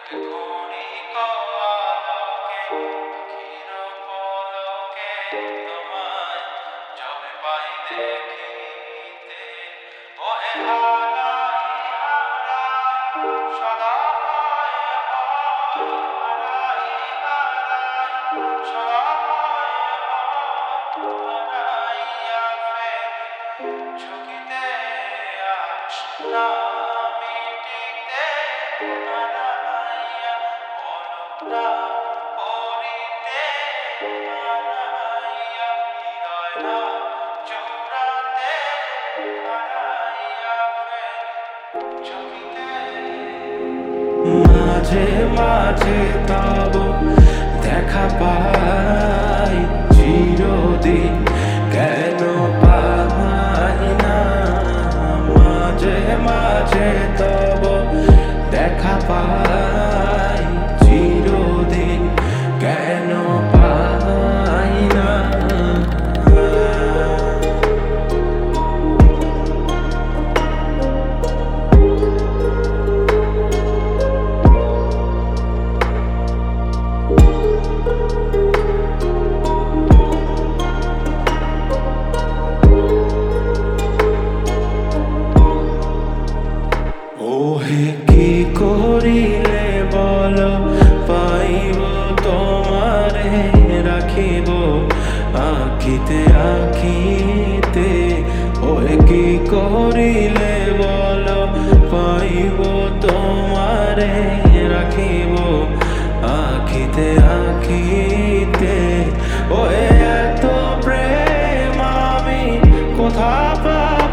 ক্ষণিক আলোকে আখির পলকে তোমায় যবে পাই দেখিতে, ওহে হারাই হারাই সদা ভয়ে ভয়, হারাই হারাই সদা ভয়ে ভয়, হারাইয়া ফেরি ঝুঁকিতে আশা মিটিতে, হারাইয়া অলুরা পরিতে, হারাইয়া হৃদয়রা জোড়াতে, হারাইয়া ফেরি ঝুঁকিতে। মাঝে মাঝে তব দেখা পাই চিরদিন, কেন পাই না? মাঝে মাঝে তব দেখা পাই চিরদিন, কেন পাই না? ওহে কি করিলে বল পাইব তোমারে, রাখিব আখিতে আখিতে। ওহে কি করিলে বল পাইব তোমারে, রাখিব আখিতে আখিতে। ওহে এত প্রেম আমি কোথা পাই?